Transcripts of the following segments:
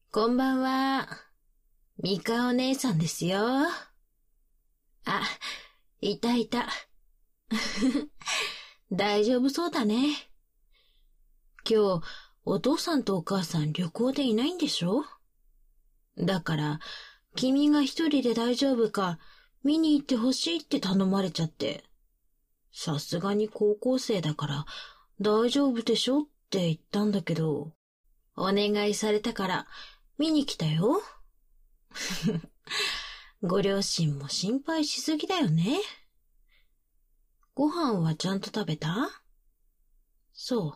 こんばんは。ミカお姉さんですよ。あ、いたいた。大丈夫そうだね。今日、お父さんとお母さん旅行でいないんでしょ？だから、君が一人で大丈夫か見に行ってほしいって頼まれちゃって。さすがに高校生だから大丈夫でしょって言ったんだけど、お願いされたから見に来たよ。ご両親も心配しすぎだよね。ご飯はちゃんと食べた？そう。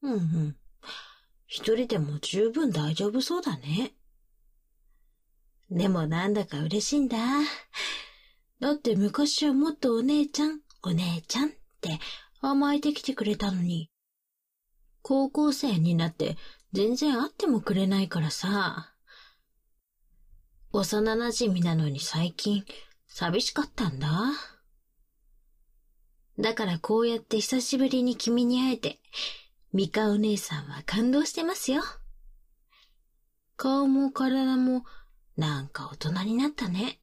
うんうん。一人でも十分大丈夫そうだね。でもなんだか嬉しいんだ。だって昔はもっとお姉ちゃん、お姉ちゃんって甘えてきてくれたのに。高校生になって全然会ってもくれないからさ。幼馴染なのに最近寂しかったんだ。だからこうやって久しぶりに君に会えて、ミカお姉さんは感動してますよ。顔も体もなんか大人になったね。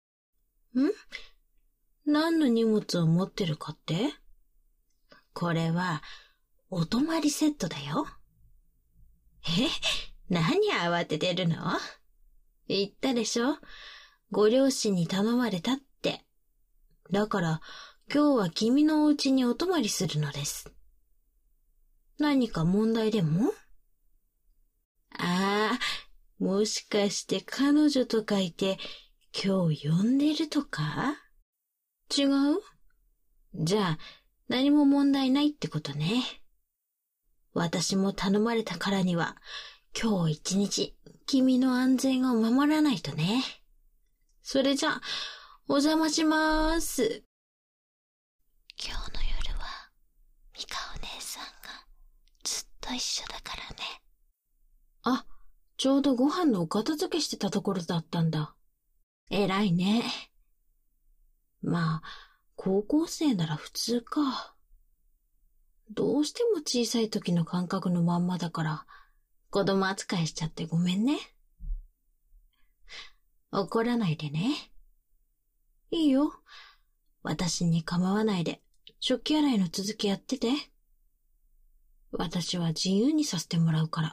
何の荷物を持ってるかって？これはお泊まりセットだよ。何慌ててるの？言ったでしょ？ご両親に頼まれたって。だから今日は君のお家にお泊まりするのです。何か問題でも？ああ、もしかして彼女とかいて今日呼んでるとか？違う？じゃあ何も問題ないってことね。私も頼まれたからには今日一日君の安全を守らないとね。それじゃあお邪魔しまーす。 今日の夜はミカお姉さんがずっと一緒だからね。 あ、ちょうどご飯のお片付けしてたところだったんだ。偉いね。まあ、高校生なら普通か。どうしても小さい時の感覚のまんまだから、子供扱いしちゃってごめんね。怒らないでね。いいよ。私に構わないで、食器洗いの続きやってて。私は自由にさせてもらうから。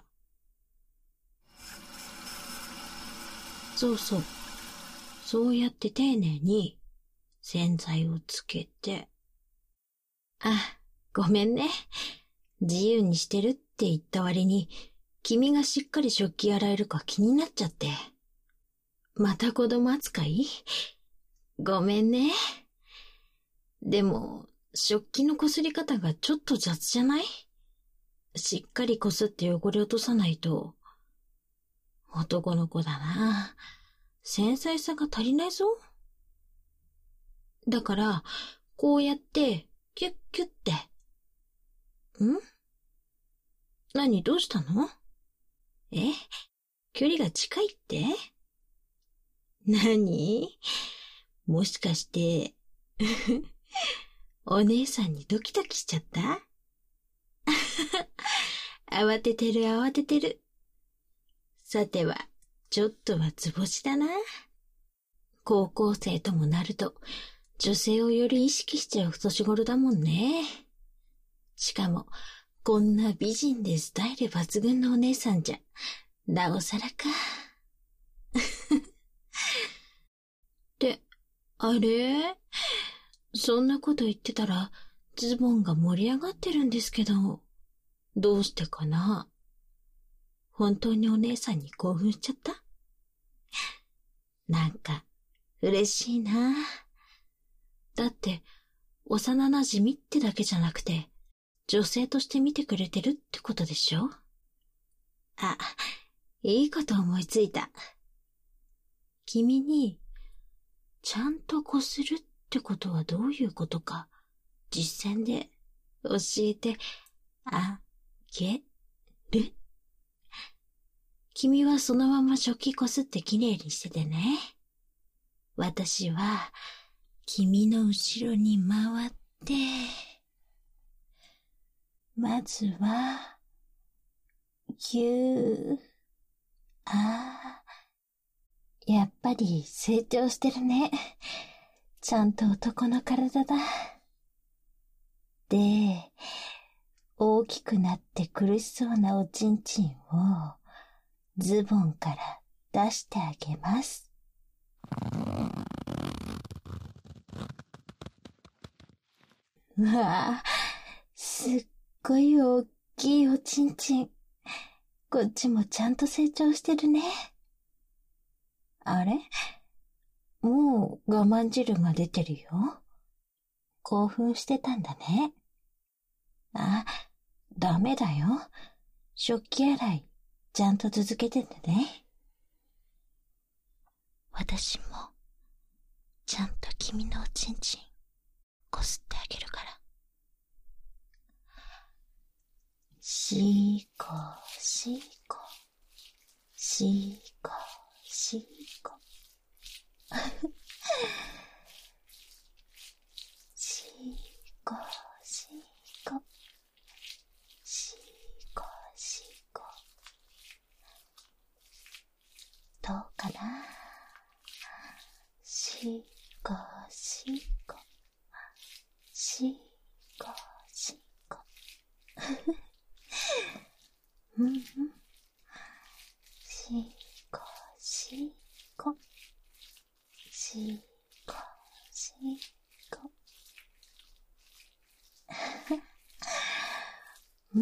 そうそう。そうやって丁寧に洗剤をつけて。あ、ごめんね。自由にしてるって言った割に、君がしっかり食器洗えるか気になっちゃって。また子供扱い？ごめんね。でも、食器のこすり方がちょっと雑じゃない？しっかりこすって汚れ落とさないと。男の子だな。繊細さが足りないぞ。だから、こうやって、キュッキュッて。何どうしたの？距離が近いって？何？もしかして、お姉さんにドキドキしちゃった？慌ててる慌ててる。さては、ちょっとは図星だな。高校生ともなると、女性をより意識しちゃう年頃だもんね。しかも、こんな美人でスタイル抜群のお姉さんじゃ、なおさらか。って、あれ？そんなこと言ってたら、ズボンが盛り上がってるんですけど、どうしてかな？本当にお姉さんに興奮しちゃった？なんか、嬉しいな。だって、幼馴染ってだけじゃなくて、女性として見てくれてるってことでしょ？あ、いいこと思いついた。君に、ちゃんとこするってことはどういうことか、実践で教えてあげる？君はそのまま食器こすってきれいにしててね。私は、君の後ろに回って、まずは、ぎゅーっああ、やっぱり成長してるね。ちゃんと男の体だ。で、大きくなって苦しそうなおちんちんをズボンから出してあげます。うわあ、すっごい大きいおちんちん。こっちもちゃんと成長してるね。あれ？もう我慢汁が出てるよ。興奮してたんだね。あ、ダメだよ。食器洗い、ちゃんと続けててね。 私も、ちゃんと君のおちんちん、こすってあげるから。 しーこ、しーこ、しーこ、しーこ。しーこ、しーこ、しーこ、しーこ。どうかな？しーこ、しーこ、しーこ、しーこ。うんうん。しーこ、しーこ、しーこ、しーこ。うん。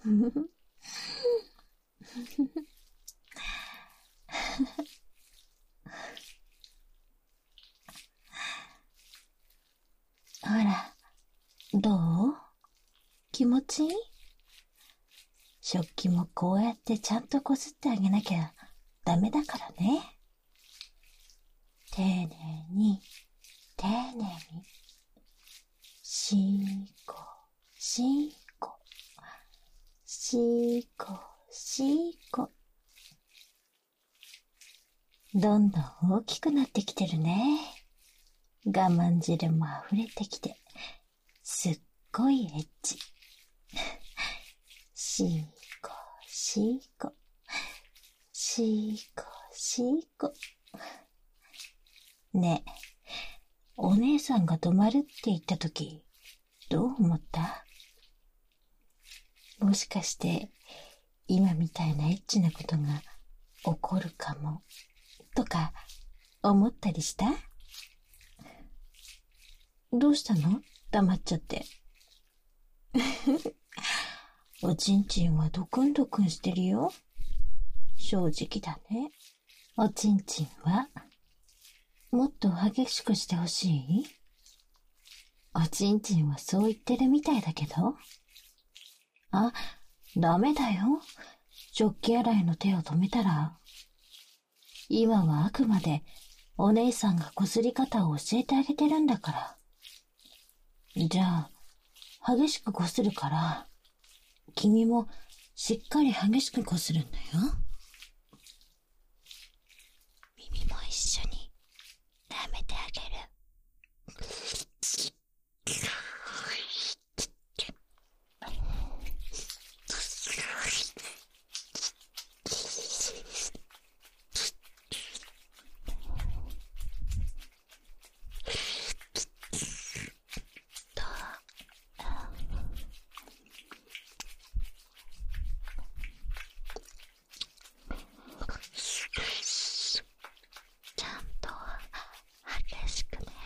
ほら、どう？気持ちいい？食器もこうやってちゃんとこすってあげなきゃダメだからね。丁寧に、丁寧に。しーこ、しーこ、しーこ、しーこ。どんどん大きくなってきてるね。我慢汁も溢れてきて、すっごいエッチ。しーこ、しーこ、しーこ、しーこ。ねえ、お姉さんが泊まるって言ったとき、どう思った？もしかして、今みたいなエッチなことが起こるかも、とか思ったりした？どうしたの？黙っちゃって。おちんちんはドクンドクンしてるよ。正直だね。おちんちんは、もっと激しくしてほしい？おちんちんはそう言ってるみたいだけど。あ、ダメだよ。食器洗いの手を止めたら。今はあくまでお姉さんがこすり方を教えてあげてるんだから。じゃあ、激しくこするから、君もしっかり激しくこするんだよ。 耳も一緒に舐めてあげる。ちゃんと激しくね。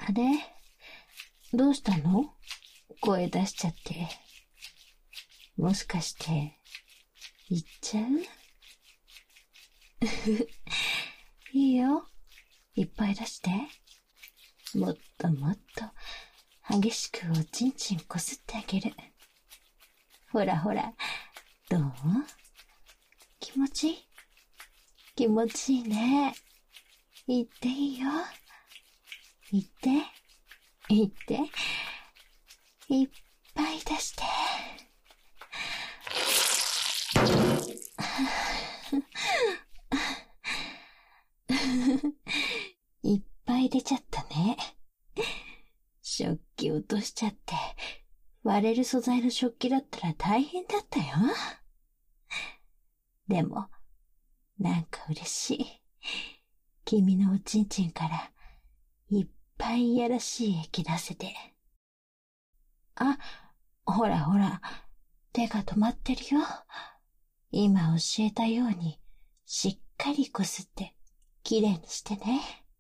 あれ？どうしたの？声出しちゃって。もしかして、言っちゃう？いいよ。いっぱい出して。もっともっと激しくおちんちんこすってあげる。ほらほら、どう？気持ちいい？気持ちいいね。言っていいよ。言って、言って、いっぱい出して。いっぱい出ちゃったね。食器落としちゃって、割れる素材の食器だったら大変だったよ。でも、なんか嬉しい。君のおちんちんからいっぱいいやらしい液出せて。あ、ほらほら、手が止まってるよ。今教えたように、しっかりこすって、きれいにしてね。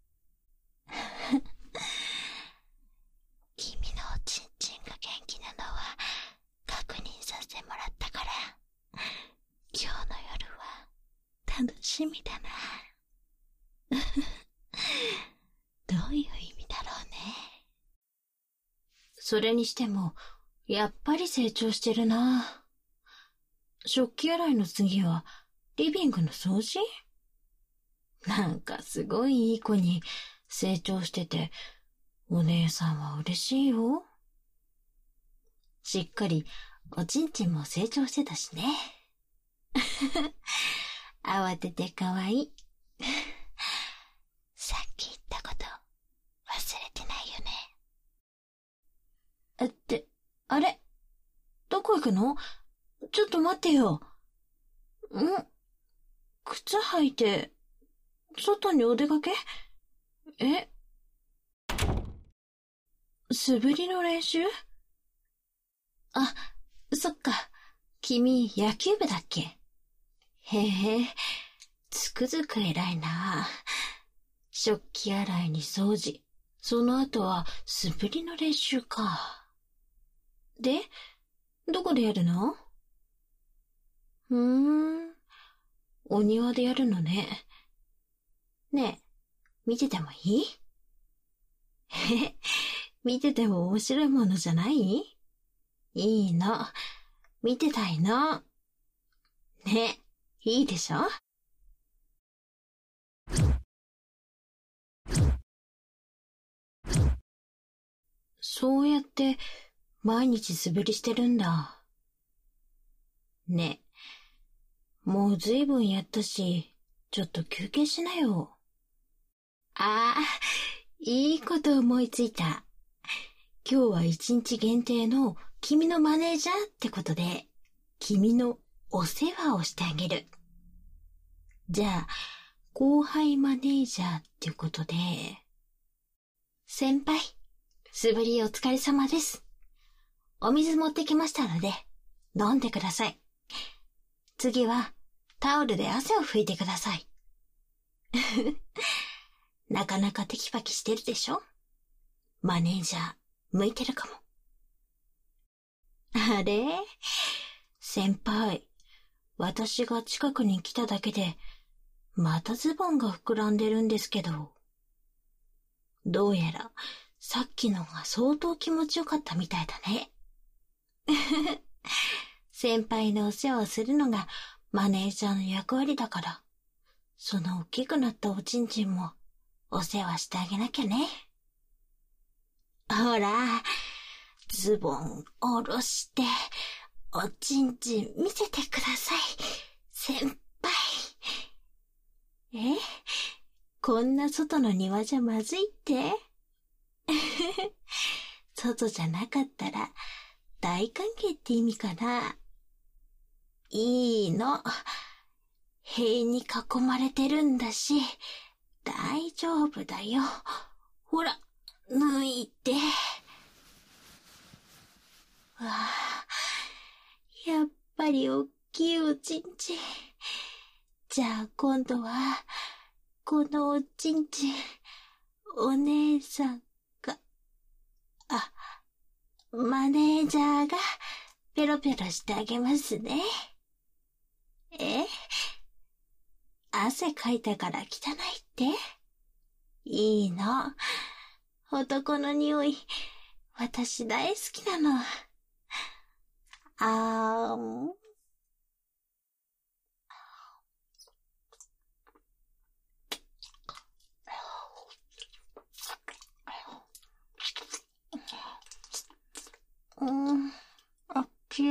君のおちんちんが元気なのは確認させてもらったから、今日の夜は楽しみだな。どういう意味だろうね。 それにしても、やっぱり成長してるな。食器洗いの次は、リビングの掃除？なんかすごいいい子に成長してて、お姉さんは嬉しいよ。しっかりおちんちんも成長してたしね。慌ててかわいい。 さっき言ったこと忘れてないよね。 あれ？どこ行くの？ちょっと待ってよ。靴履いて、外にお出かけ？素振りの練習？あ、そっか。君、野球部だっけ？へえ、つくづく偉いな。食器洗いに掃除。その後は素振りの練習か。で、どこでやるの？お庭でやるのね。ねえ、見ててもいい？見てても面白いものじゃない？いいの。見てたいの。ね、いいでしょ？そうやって毎日素振りしてるんだ。ね、もうずいぶんやったし、ちょっと休憩しなよ。ああ、いいこと思いついた。今日は一日限定の君のマネージャーってことで、君のお世話をしてあげる。じゃあ、後輩マネージャーってことで、先輩、素振りお疲れ様です。お水持ってきましたので、飲んでください。次は、タオルで汗を拭いてください。なかなかテキパキしてるでしょ？マネージャー、向いてるかも。あれ？先輩、私が近くに来ただけで、またズボンが膨らんでるんですけど。どうやら、さっきのが相当気持ちよかったみたいだね。先輩のお世話をするのがマネージャーの役割だから、その大きくなったおちんちんもお世話してあげなきゃね。ほら、ズボン下ろして、おちんちん見せてください、先輩。こんな外の庭じゃまずいって外じゃなかったら大歓迎って意味かな。いいの。塀に囲まれてるんだし、大丈夫だよ。ほら、脱いで。わあ、やっぱりおっきいおちんちん。じゃあ今度は、このおちんちん、お姉さんがマネージャーがペロペロしてあげますね。汗かいたから汚いって？いいの。男の匂い、私大好きなの。あーん。あっち。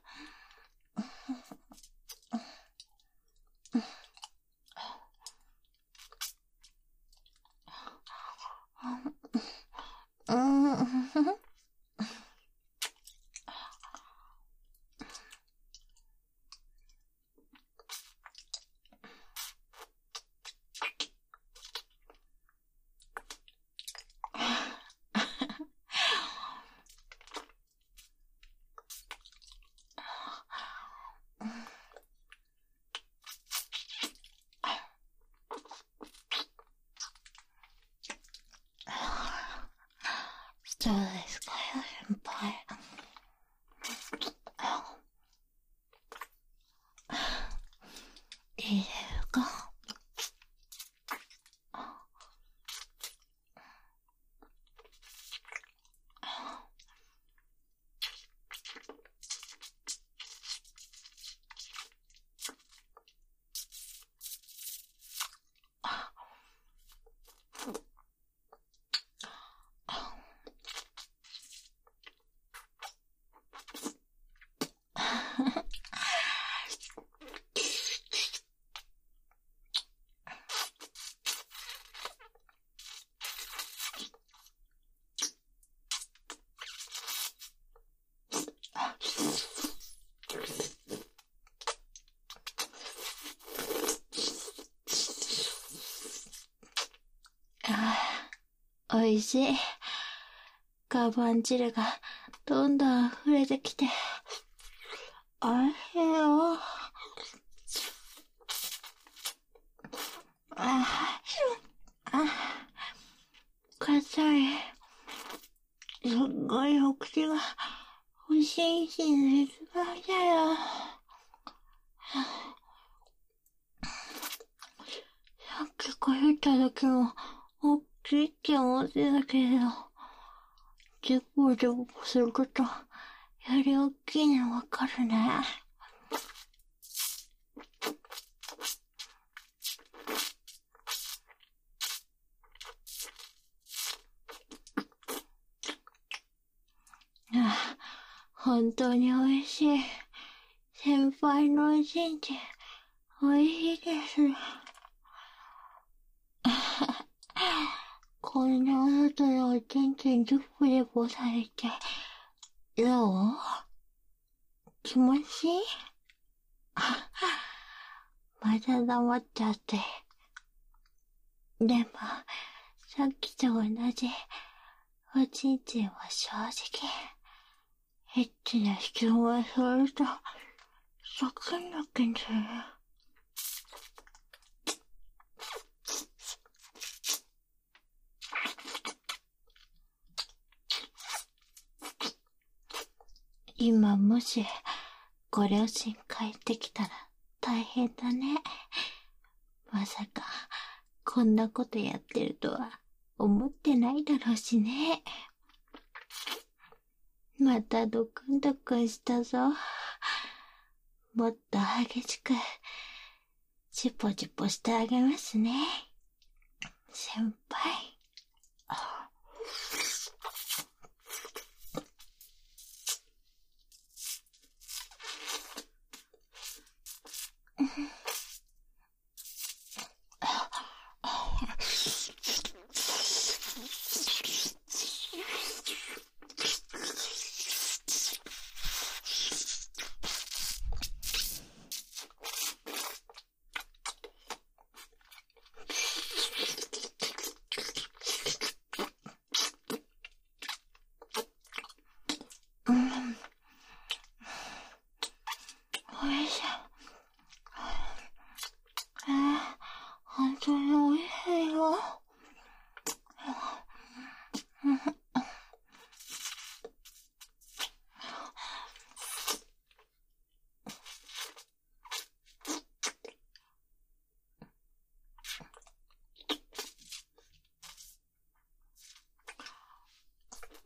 そうですかよ、先輩。いいですか？おいしい。カバン汁がどんどん溢れてきて。おいしいよ。硬い。すっごいお口が欲しいし、絶望だよ。さっき帰った時も、大きいって思ってたけど、ジュボジュボすること、より大きいのわかるね。本当に美味しい。先輩のおちんちん、美味しいです。こんなお外でおちんちんジュボジュボされて、どう？気持ちいい？また黙っちゃって。でも、さっきと同じ、おちんちんは正直、エッチな質問すると、サクンドキンする。今もし、ご両親帰ってきたら大変だね。まさか、こんなことやってるとは思ってないだろうしね。またドクンドクンしたぞ。もっと激しく、チポチポしてあげますね。先輩。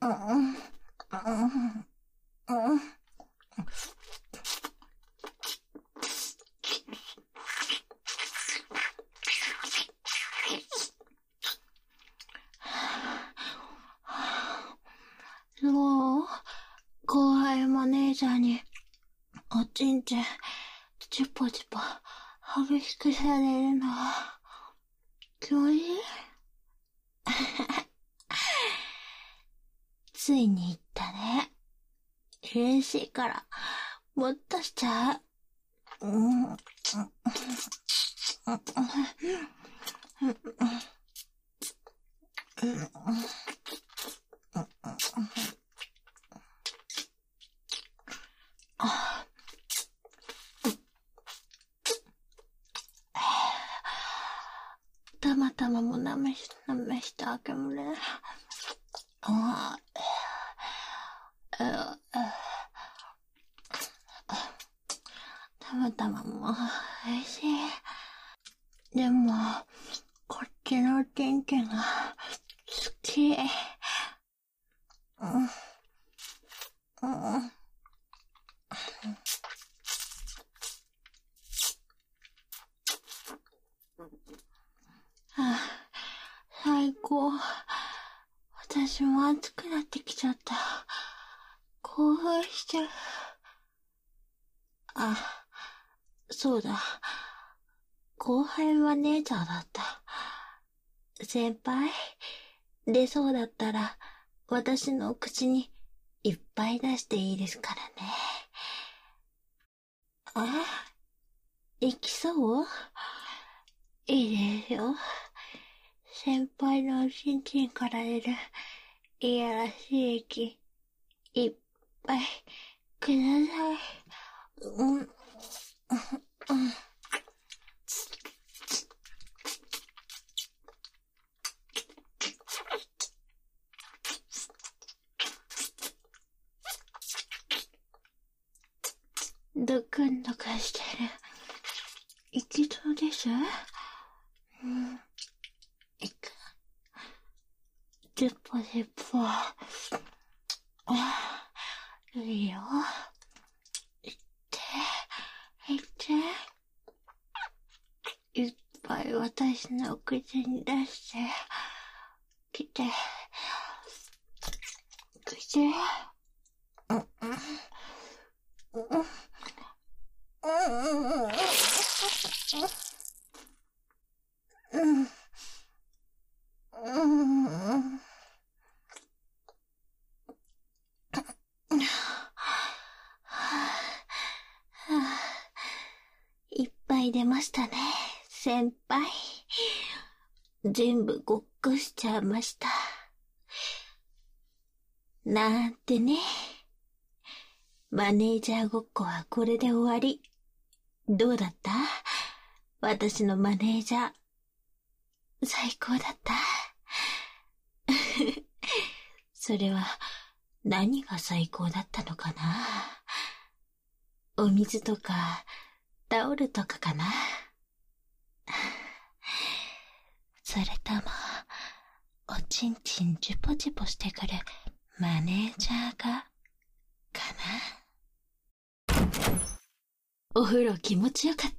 そう、後輩マネージャーに、おちんちん、チュポチュポ、激しくされるのは、気持ちいい？ついに言ったね。嬉しいから、もっとしちゃう。たまたまもなめしたあけもね。たまたまも美味しい。でも、こっちのおちんちんが好き。最高。私も暑くなってきちゃった。興奮しちゃう。そうだ。後輩マネージャーだった。先輩、出そうだったら、私の口にいっぱい出していいですからね。行きそう？いいですよ。先輩のおちんちんから出るいやらしい液、いっぱいください。ドクンドクンしてる。いきそうです？いく。ジュポジュポ。いいよ。いって。いっぱい私の口に出して。来て。いっぱい出ましたね、先輩。全部ごっこしちゃいました。なんてね。マネージャーごっこはこれで終わり。どうだった？私のマネージャー。最高だった。それは何が最高だったのかな？お水とかタオルとかかな？それともおちんちんジュポジュポしてくるマネージャーがかな？お風呂気持ちよかった。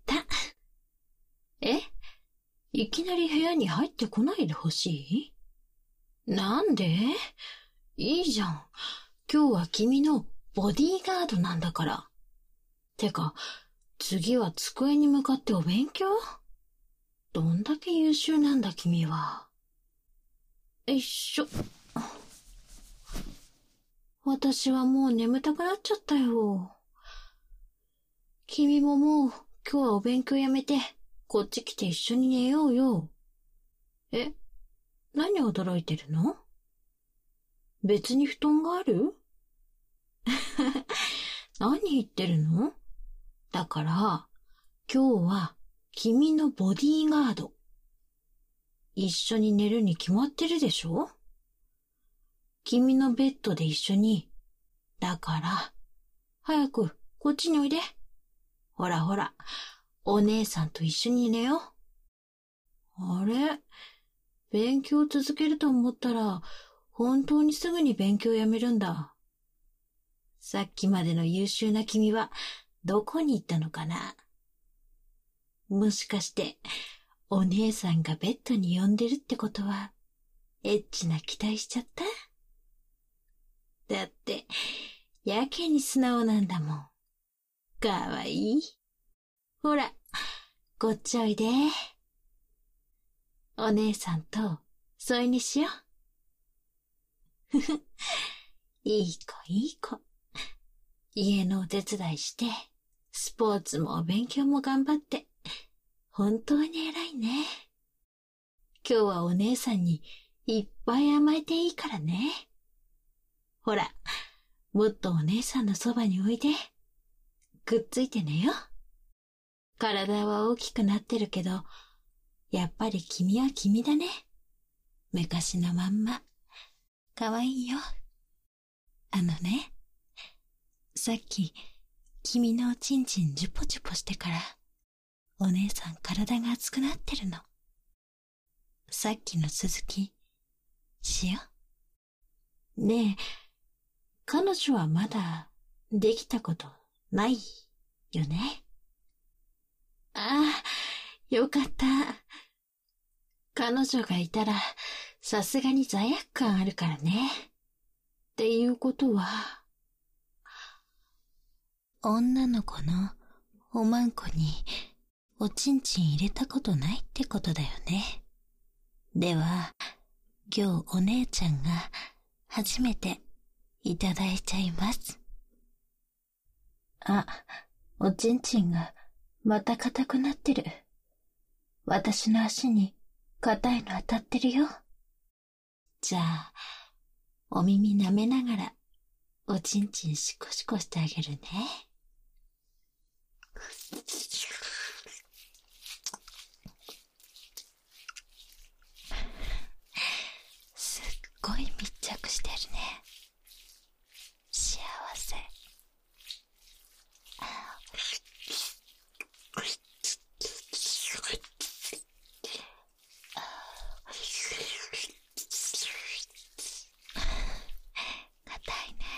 いきなり部屋に入ってこないでほしい？なんで？いいじゃん。今日は君のボディーガードなんだから。てか、次は机に向かってお勉強？どんだけ優秀なんだ君は。よいしょ。私はもう眠たくなっちゃったよ。君ももう今日はお勉強やめて、こっち来て一緒に寝ようよ。何驚いてるの？別に布団がある？何言ってるの？だから、今日は君のボディーガード。一緒に寝るに決まってるでしょ？君のベッドで一緒に。だから、早くこっちにおいで。ほらほら、お姉さんと一緒に寝よう。あれ？勉強続けると思ったら、 本当にすぐに勉強をやめるんだ。さっきまでの優秀な君はどこに行ったのかな。もしかして、お姉さんがベッドに呼んでるってことは、エッチな期待しちゃった？だって、やけに素直なんだもん。かわいい。ほら、こっちおいで。お姉さんと添いにしよう。ふふ、いい子いい子。家のお手伝いして、スポーツも勉強も頑張って、本当に偉いね。今日はお姉さんにいっぱい甘えていいからね。ほら、もっとお姉さんのそばにおいで。くっついてねよ。体は大きくなってるけど、やっぱり君は君だね。昔のまんま。かわいいよ。さっき、君のおちんちんジュポジュポしてから、お姉さん体が熱くなってるの。さっきの続き、しよう。ねえ、彼女はまだできたことないよね。ああ、よかった。彼女がいたら、さすがに罪悪感あるからね。っていうことは、女の子のおまんこにおちんちん入れたことないってことだよね。では、今日お姉ちゃんが初めていただいちゃいます。あ、おちんちんがまた硬くなってる。私の足に硬いの当たってるよ。じゃあ、お耳舐めながらおちんちんシコシコしてあげるね。すっごい密着してるね。幸せ。硬いね。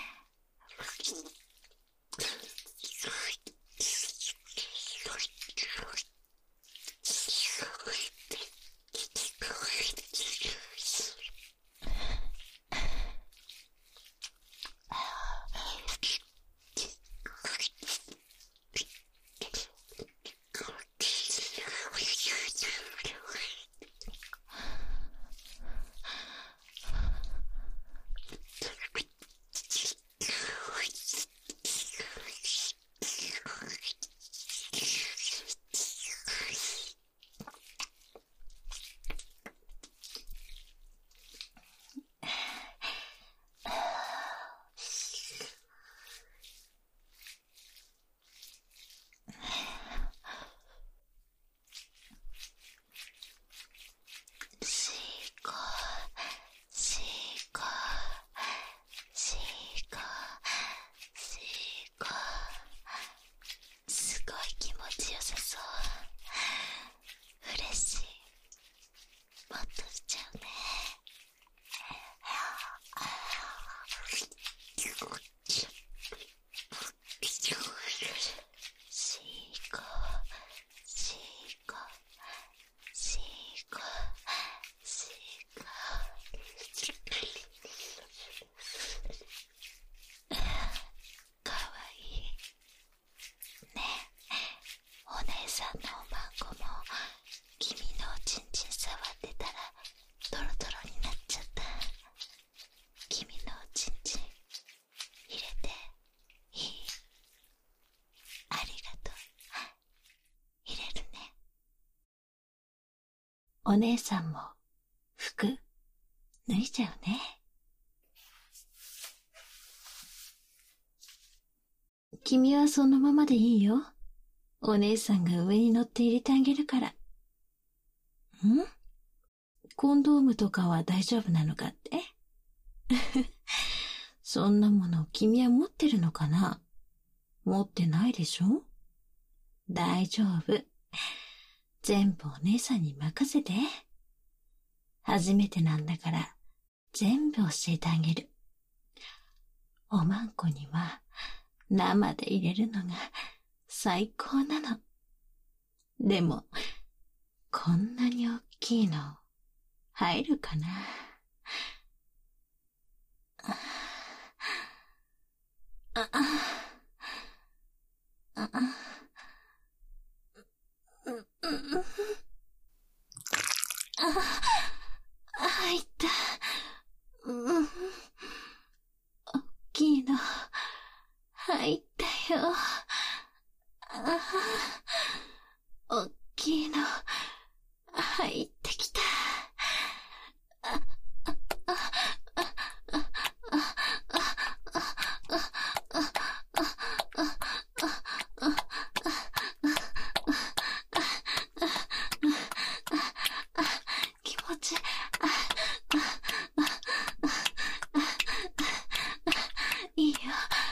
すごい気持ちよさそう。嬉しい。もっとしちゃうね。かわいいね。お姉さんのおまんこも君のおちんちん触ってたらドロドロになっちゃった。君のおちんちん入れていい？ありがとう。入れるね。お姉さんも服脱いじゃうね。君はそのままでいいよ。お姉さんが上に乗って入れてあげるから。コンドームとかは大丈夫なのかって？そんなもの君は持ってるのかな？持ってないでしょ？大丈夫。全部お姉さんに任せて。初めてなんだから全部教えてあげる。おまんこには生で入れるのが最高なの。でも、こんなに大きいの入るかな。入った。大きいの入ったよ。大きいの入ってきた。気持ちいいよ。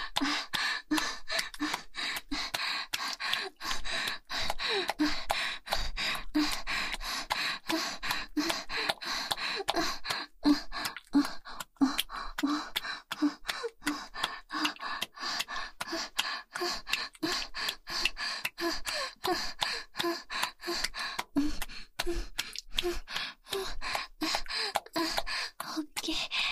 オッケー。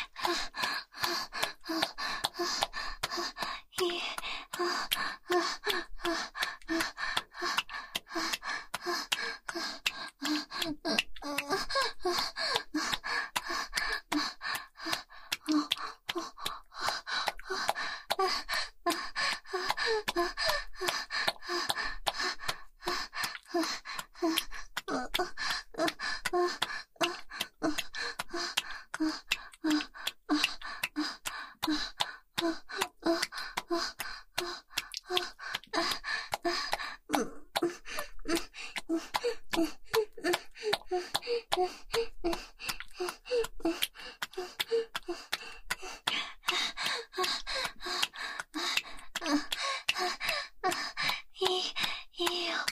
いいよ。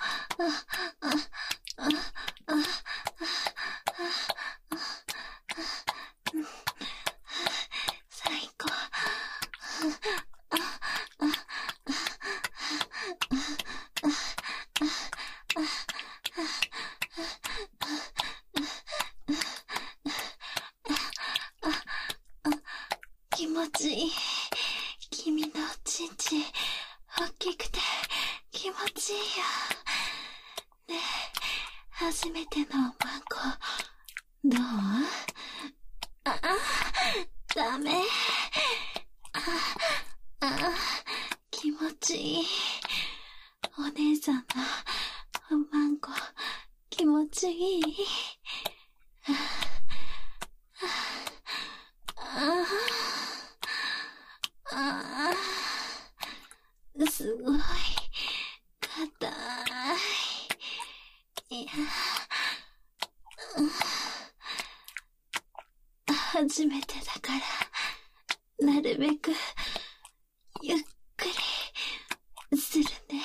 最高。気持ちいい。君のおちんちん大きくて気持ちいいよ。ねえ、初めてのおまんこどう？ダメ。気持ちいい。お姉さんのおまんこ気持ちいい。すごい硬い。いや、初めてだからなるべくゆっくりするね。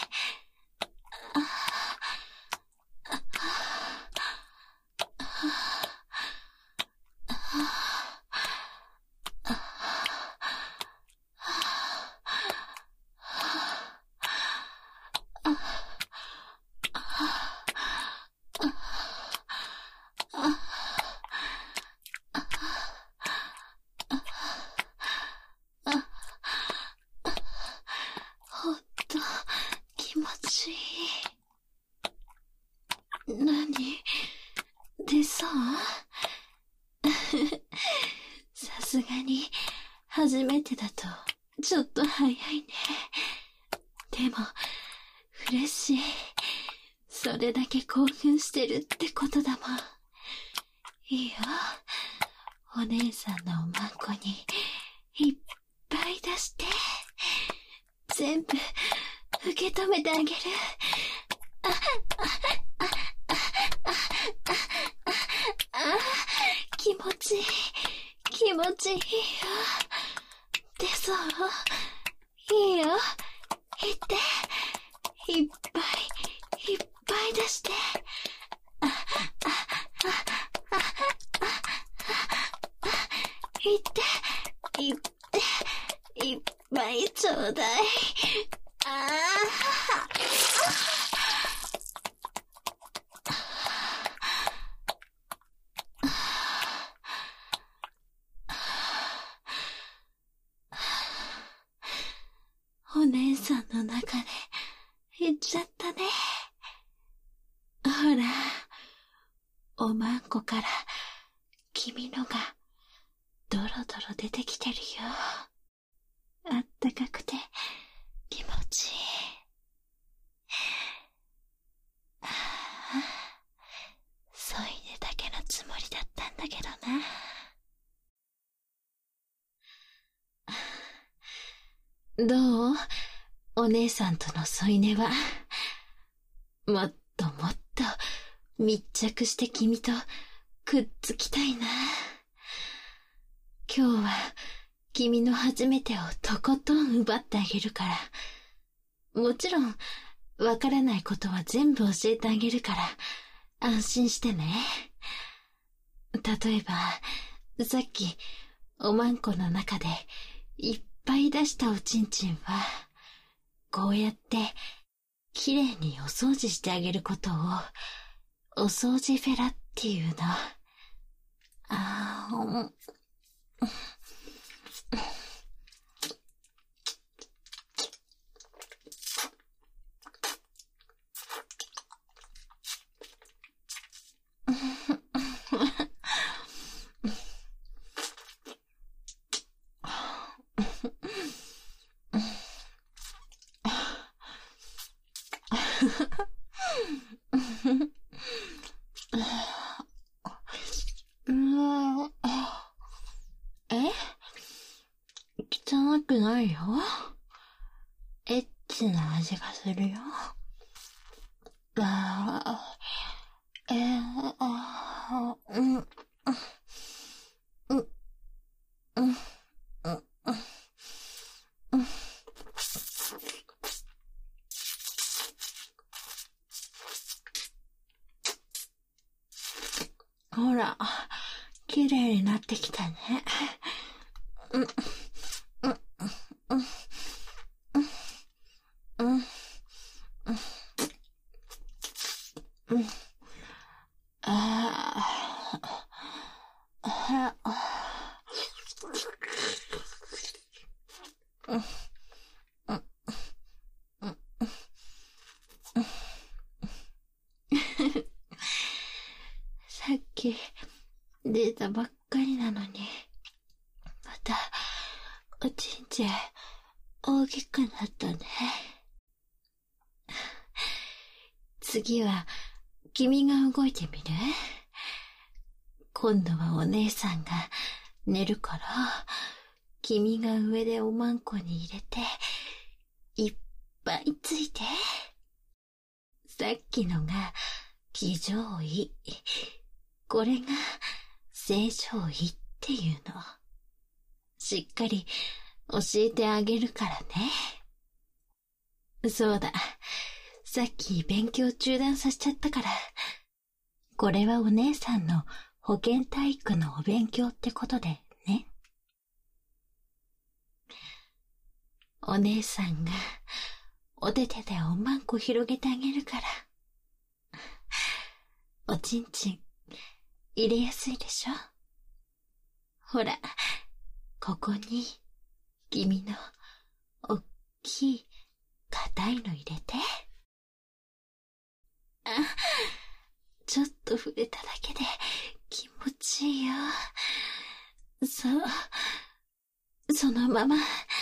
ほんと気持ちいい。何？出そう？さすがに初めてだとちょっと早いね。でも嬉しい。それだけ興奮してるってことだもん。いいよ。お姉さんのおまんこにいっぱい出して、全部受け止めてあげる。気持ちいい。気持ちいいよ。出そう？いいよ。いって。いっぱいいっぱい出して。 いっぱいちょうだい。お姉さんの中で行っちゃったね。ほら、おまんこから君のがドロドロ出てきてるよ。あったかくて気持ちいい。添い寝だけのつもりだったんだけどな。どう？お姉さんとの添い寝は。もっともっと密着して君とくっつきたいな。今日は君の初めてをとことん奪ってあげるから。もちろんわからないことは全部教えてあげるから安心してね。例えばさっきおまんこの中でいっぱい出したおちんちんはこうやってきれいにお掃除してあげることをお掃除フェラっていうの。汚くないよ。エッチな味がするよ。ほら、きれいになってきたね。さっき出たばっかりなのに、またおちんちん大きくなったね。次は君が動いてみる？今度はお姉さんが寝るから、君が上でおまんこに入れて、いっぱいついて。さっきのが騎乗位。これが正常位っていうの。しっかり教えてあげるからね。そうだ。さっき勉強中断させちゃったから。これはお姉さんの保健体育のお勉強ってことでね。お姉さんがお手手でおまんこ広げてあげるから。おちんちん入れやすいでしょ？ほら、ここに君のおっきい硬いの入れて。ちょっと触れただけで気持ちいいよ。そう、そのまま。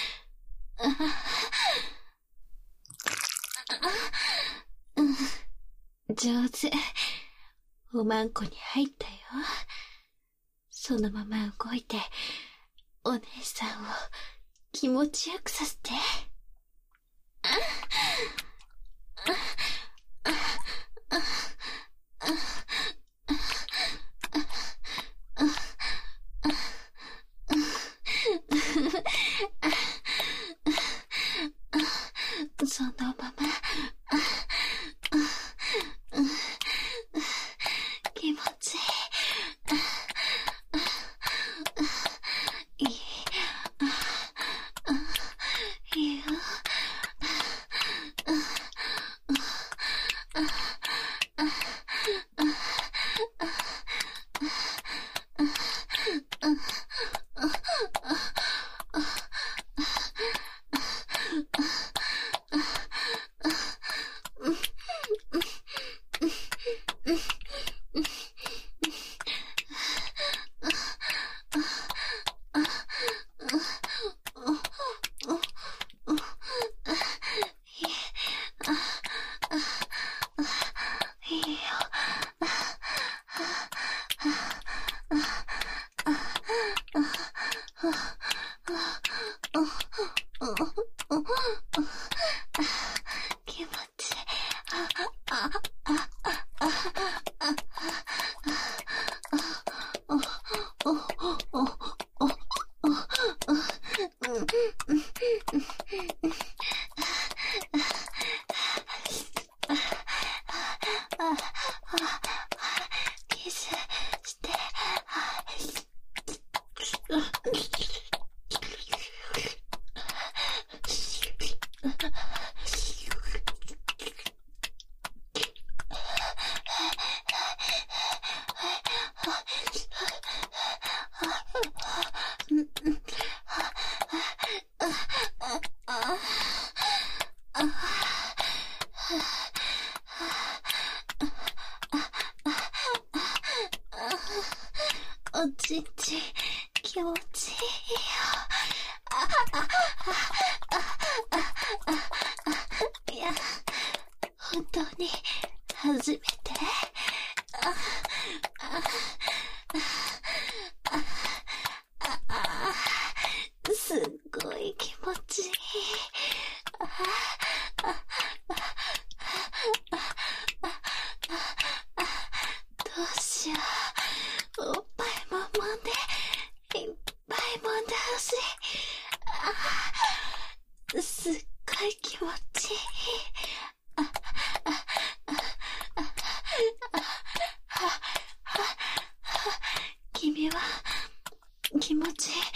上手。おまんこに入ったよ。そのまま動いて、お姉さんを気持ちよくさせて。そのまま。気持ちいい。 気持ちいい。キスして。おちんちん気持ちいいよ。いや、本当に初めて。すっごい気持ちいい。どうしよう。おっぱいも揉んで、いっぱい揉んでほしい。すっごい気持ちいい。君は気持ちいい？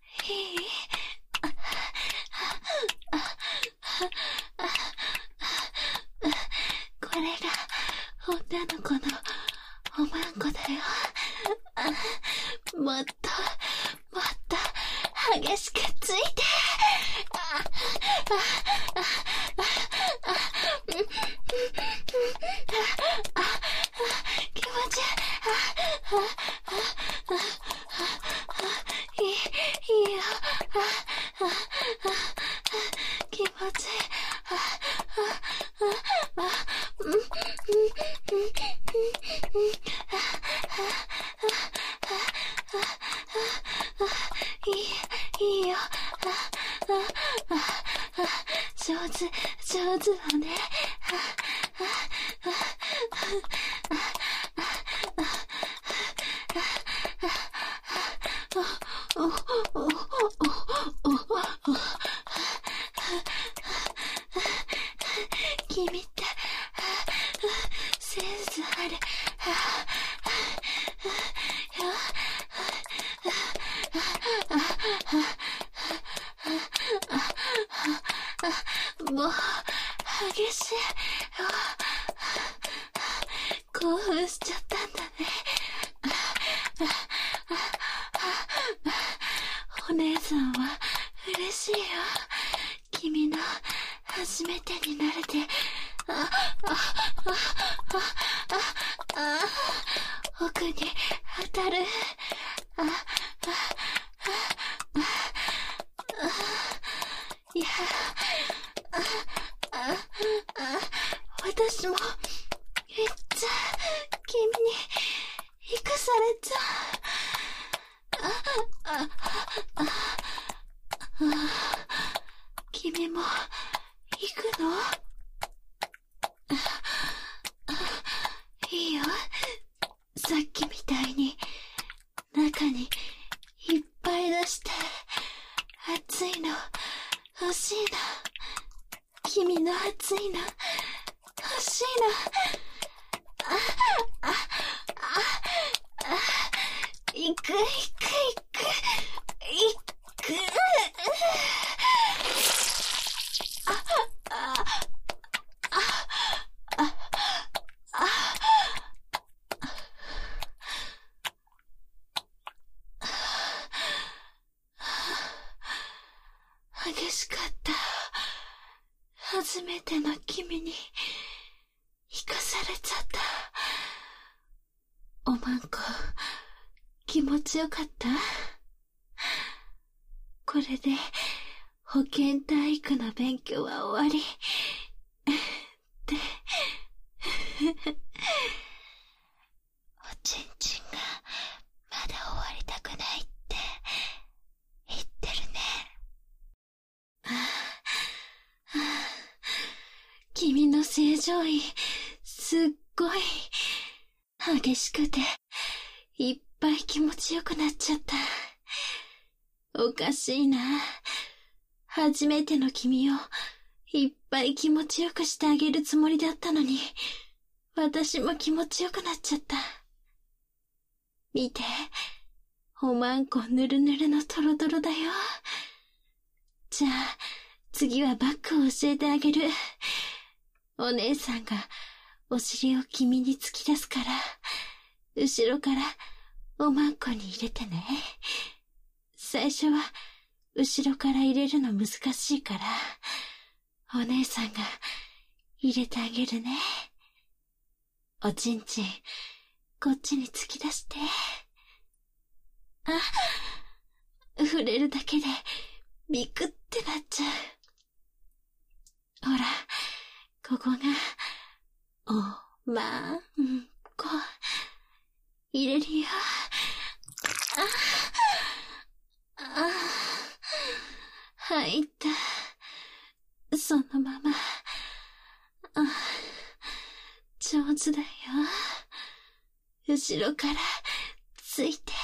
これが女の子のおまんこだよ。もっともっと激しくついて。気持ちいい。いいよ。気持ちいいよ。上手だね。君ってセンスある。もう激しい。興奮しちゃったんだね。お姉さんは嬉しいよ。君の初めてになれて。奥に当たる。いや、私もめっちゃ君に生かされちゃう。君も行くの？いいよ。さっきみたいに中にいっぱい出して熱いの欲しいの。君の熱いの欲しいの。行く。激しかった。初めての君に生かされちゃった。おまんこ、気持ちよかった？これで保健体育の勉強は終わり。っておちんちんがまだ終わりたくないって言ってるね。 君の正常位、すっごい、激しくて、いっぱい気持ちよくなっちゃった。おかしいな。初めての君を、いっぱい気持ちよくしてあげるつもりだったのに、私も気持ちよくなっちゃった。見て、おまんこぬるぬるのトロトロだよ。じゃあ、次はバックを教えてあげる。お姉さんがお尻を君に突き出すから、後ろからおまんこに入れてね。最初は後ろから入れるの難しいから、お姉さんが入れてあげるね。おちんちん、こっちに突き出して。あ、触れるだけでビクってなっちゃう。ほら、ここが、おまんこ、入れるよ。入った。そのまま。上手だよ。後ろからついて。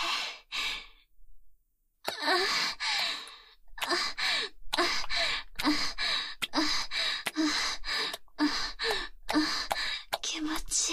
気持ちいい。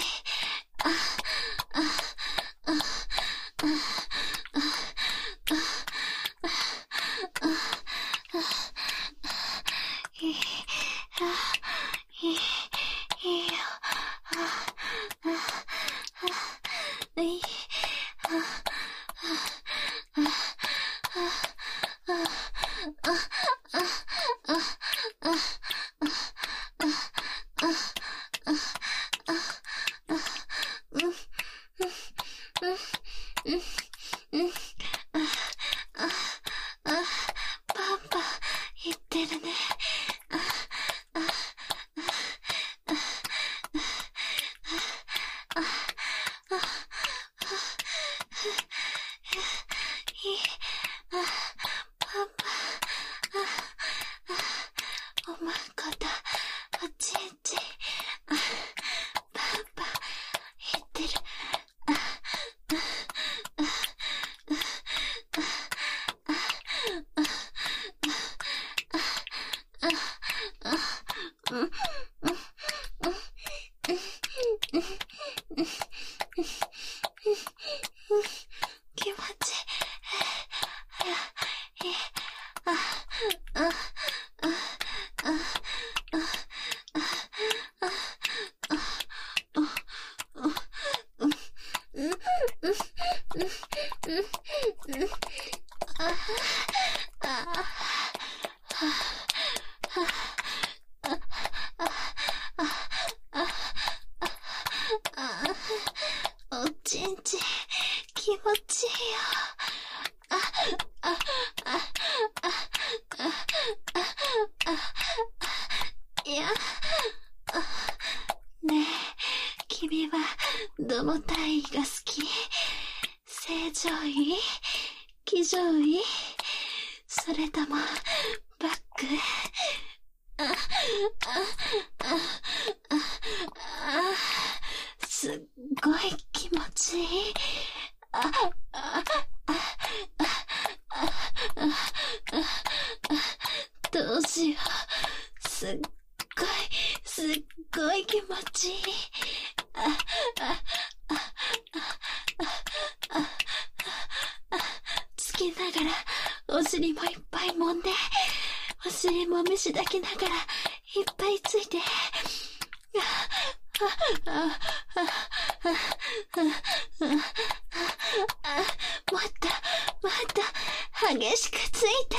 パンパン言ってるね。おまんことおちんちん、パンパン言ってる。気持ちいい。おちんちん、気持ちいいよ。いや、ねえ、君はどの体位が好き？正常位？騎乗位？それともバック？すっごい気持ちいい。どうしよう。すっごい気持ちいい。つきながらお尻もいっぱい揉んで、お尻もみしだきながらいっぱいついて。もっと激しくついて。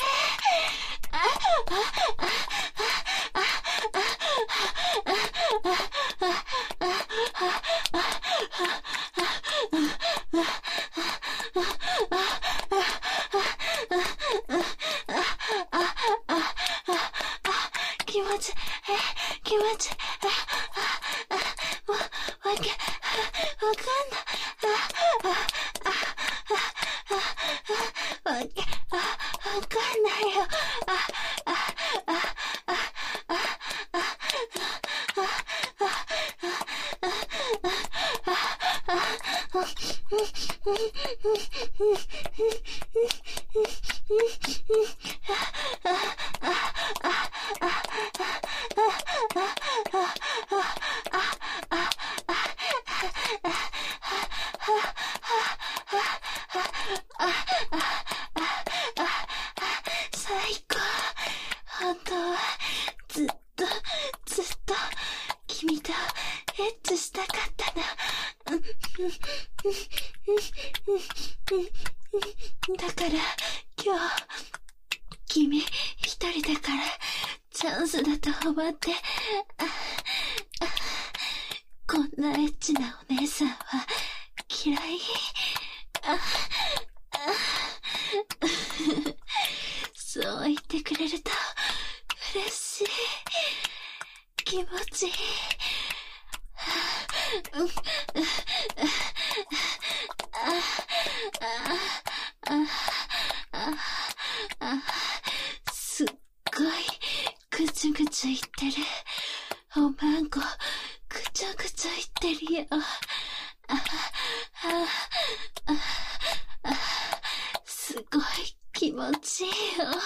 気持ち、気持ち、もう、わかんない。わかんないよ。 最高。本当はずっと君とエッチしたかったな。だから今日君一人だからチャンスだと思ってこんなエッチなお姉さんは嫌い。そう言ってくれると嬉しい。気持ちいい。すっごいぐちゅぐちゅ言ってる。おまんこぐちょぐちょ言ってるよ。すごい気持ちいいよ。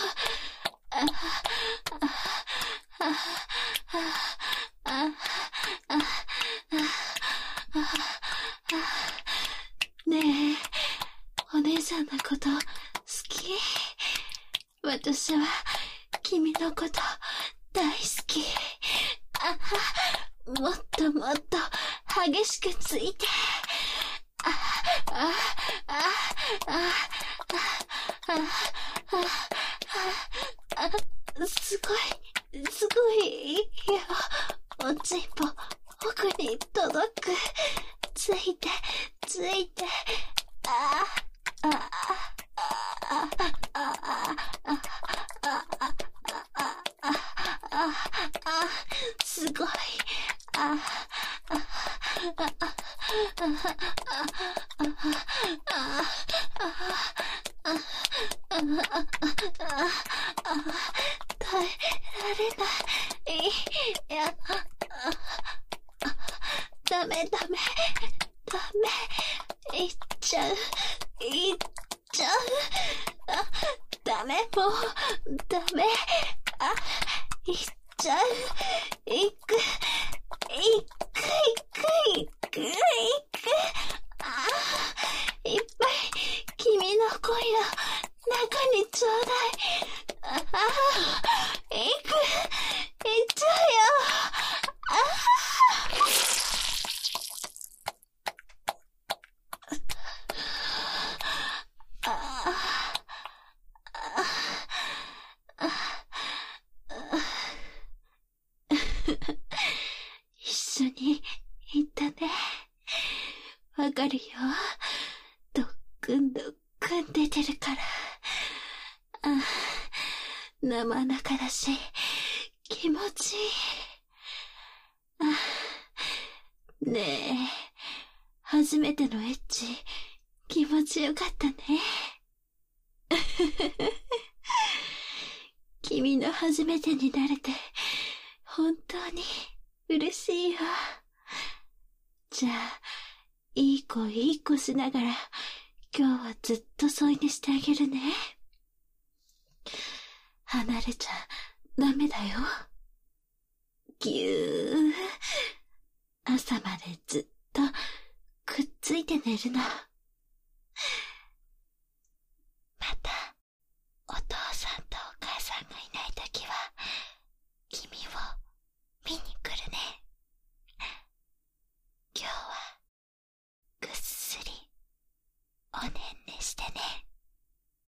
ねえ、お姉さんのこと好き？私は君のこと大好き。もっともっと激しくついて。すごいよ。おちんぽ奥に届く。ついてすごい。耐えられない。いや、ダメ。いっちゃう。ダメ、もう、ダメ。いっちゃう。いく。いっぱい、君の恋の中にちょうだい。いっちゃうよ。一緒に行ったね。わかるよ。どっくん出てるから。生中だし、気持ちいい。ねえ、初めてのエッチ、気持ちよかったね。君の初めてになれて、本当に嬉しいよ。じゃあ、いい子しながら、今日はずっと添い寝してあげるね。離れちゃダメだよ。ぎゅー。朝までずっとくっついて寝るの。